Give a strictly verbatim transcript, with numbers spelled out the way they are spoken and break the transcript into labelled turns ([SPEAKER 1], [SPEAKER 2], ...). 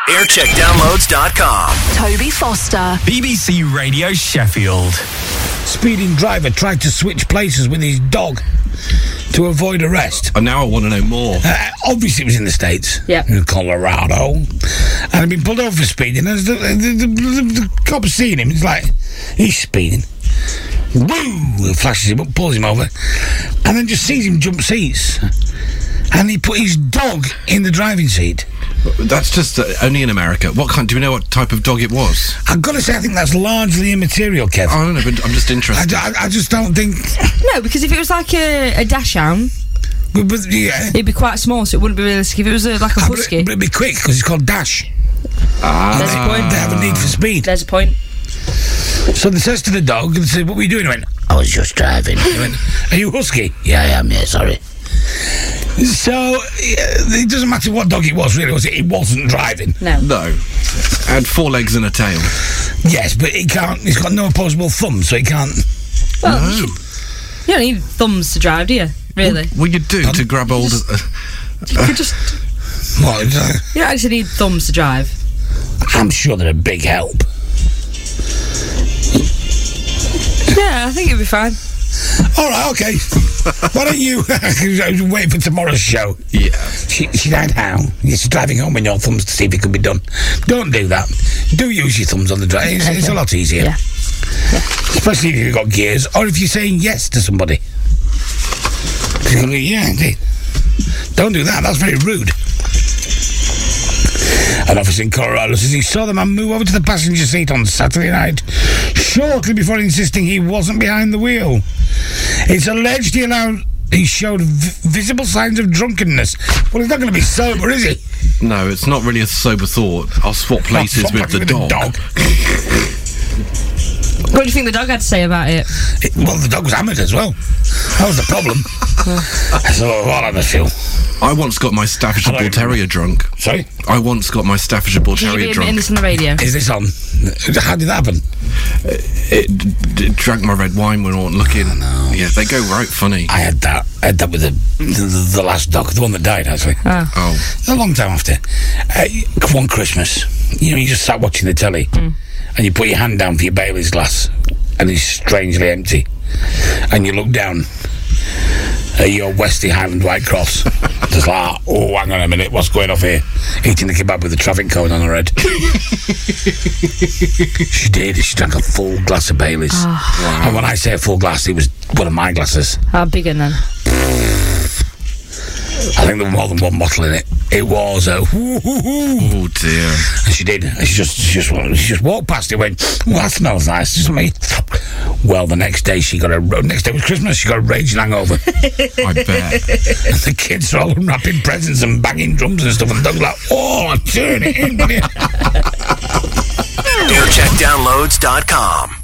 [SPEAKER 1] aircheck downloads dot com.
[SPEAKER 2] Toby Foster.
[SPEAKER 3] B B C Radio Sheffield.
[SPEAKER 4] Speeding driver tried to switch places with his dog to avoid arrest.
[SPEAKER 5] And now I want to know more.
[SPEAKER 4] Uh, obviously, it was in the States.
[SPEAKER 6] Yep.
[SPEAKER 4] In Colorado. And had been pulled over for speeding. As the, the, the, the, the cop's seen him, he's like, he's speeding. Woo! Flashes him up, pulls him over, and then just sees him jump seats. And he put his dog in the driving seat.
[SPEAKER 5] That's just uh, only in America. What kind? Do we know what type of dog it was?
[SPEAKER 4] I've got to say, I think that's largely immaterial, Kev.
[SPEAKER 5] I don't know, but I'm just interested.
[SPEAKER 4] I, I, I just don't think.
[SPEAKER 6] No, because if it was like a, a dashhound,
[SPEAKER 4] But, but, yeah.
[SPEAKER 6] it'd be quite small, so it wouldn't be realistic. If it was a, like a
[SPEAKER 4] Ah, but,
[SPEAKER 6] husky,
[SPEAKER 4] it, but it'd be quick because it's called Dash.
[SPEAKER 5] Ah.
[SPEAKER 6] There's a point.
[SPEAKER 4] They have a need for speed.
[SPEAKER 6] There's a point.
[SPEAKER 4] So they says to the dog, they say, "What were you doing?" He went, "I was just driving." He went, "Are you husky?" "Yeah, I am. Yeah, sorry." So yeah, it doesn't matter what dog it was, really, was it? It wasn't driving.
[SPEAKER 6] No.
[SPEAKER 5] No. Had four legs and a tail.
[SPEAKER 4] Yes, but it can't. It's got no opposable thumb, so it can't.
[SPEAKER 6] Well,
[SPEAKER 5] No.
[SPEAKER 6] you, you don't need thumbs to drive, do you? Really?
[SPEAKER 5] What you do to grab hold of... Uh,
[SPEAKER 6] You could just.
[SPEAKER 4] What? uh,
[SPEAKER 6] You don't actually need thumbs to drive.
[SPEAKER 4] I'm sure they're a big help.
[SPEAKER 6] Yeah, I think it'd be fine.
[SPEAKER 4] All right, okay. Why don't you? I was waiting for tomorrow's show.
[SPEAKER 5] yeah.
[SPEAKER 4] She, she died how? She's driving home with your thumbs to see if it could be done. Don't do that. Do use your thumbs on the drive. It's, it's a lot easier.
[SPEAKER 6] Yeah.
[SPEAKER 4] Especially if you've got gears, or if you're saying yes to somebody. Yeah, indeed. Don't do that. That's very rude. An officer in Colorado says he saw the man move over to the passenger seat on Saturday night, shortly before insisting he wasn't behind the wheel. It's alleged he allowed... He showed v- visible signs of drunkenness. Well, he's not going to be sober, is he?
[SPEAKER 5] No, it's not really a sober thought. I'll swap places
[SPEAKER 4] Swap
[SPEAKER 5] with the
[SPEAKER 4] with the
[SPEAKER 5] dog.
[SPEAKER 6] What do you think the dog had to say about it?
[SPEAKER 4] It- well, the dog was hammered as well. That was the problem. So, what I feel.
[SPEAKER 5] I once got my Staffordshire
[SPEAKER 4] Hello,
[SPEAKER 5] Bull Terrier drunk.
[SPEAKER 4] Sorry?
[SPEAKER 5] I once got my Staffordshire Bull
[SPEAKER 6] Did you
[SPEAKER 5] Terrier
[SPEAKER 6] be
[SPEAKER 5] drunk.
[SPEAKER 6] admitting this on the radio?
[SPEAKER 4] Is this on? How did that happen?
[SPEAKER 5] It d- d- drank my red wine when I wasn't looking. Yeah, they go right funny.
[SPEAKER 4] I had that. I had that with the, the, the last dog, the one that died, actually.
[SPEAKER 6] Oh.
[SPEAKER 5] Oh.
[SPEAKER 4] A long time after. Uh, one Christmas, you know, you just sat watching the telly,
[SPEAKER 6] Mm.
[SPEAKER 4] and you put your hand down for your Bailey's glass, and it's strangely empty. And you look down at your Westie Highland White Cross, just like, oh, hang on a minute, what's going off here? Eating the kebab with the traffic cone on her head. She did. She drank a full glass of Bailey's.
[SPEAKER 6] Oh.
[SPEAKER 4] And when I say a full glass, it was one of my glasses.
[SPEAKER 6] How big and then?
[SPEAKER 4] I think there was more than one bottle in it. It was a whoo hoo hoo.
[SPEAKER 5] Oh dear.
[SPEAKER 4] And she did. And she just, she just, she just walked past it. Went, well, that smells nice. Just me. Well, the next day she got a. Next day was Christmas. She got a raging hangover.
[SPEAKER 5] I bet.
[SPEAKER 4] And the kids are all unwrapping presents and banging drums and stuff. And Doug's like, oh, turn it in.
[SPEAKER 1] aircheck downloads dot com.